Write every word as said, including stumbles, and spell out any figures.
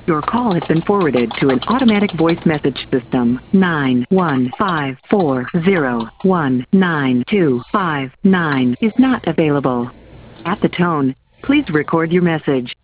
Your call has been forwarded to an automatic voice message system. nine one five four zero one nine two five nine is not available. At the tone, please record your message.